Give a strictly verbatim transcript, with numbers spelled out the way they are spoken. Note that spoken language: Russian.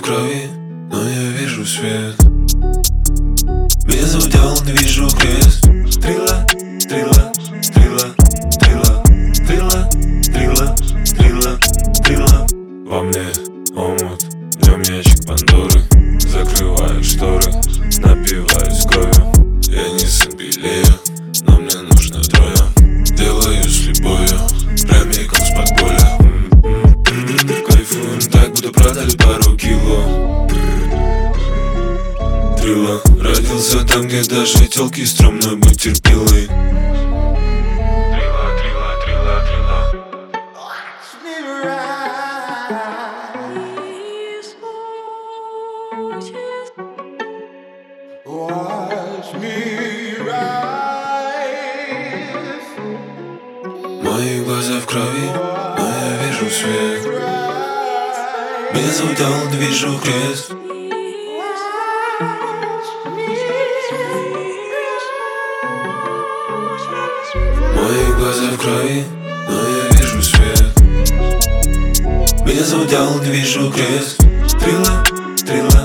крови, но я вижу свет. Меня зовут Дьявол, не вижу крест. Стрела, стрела, стрела, стрела, стрела, стрела, стрела, стрела. Во мне омут, в нем ящик Пандоры. Закрываю шторы, напиваюсь кровью. Я не сын Пелея, но мне нужно трое. Делаю с любовью, прямиком с подполья. Кайфуем так, будто продали пару кило. Трила, родился там, где даже тёлки стрёмно быть терпилой. Трила, трила, трила, трила. Watch me rise. Мои глаза в крови, но я вижу свет. Меня зовут Дьявол, не вижу крест. Мои глаза в крови, но я вижу свет. Меня зовут Дьявол, не вижу крест. Стрела, стрела.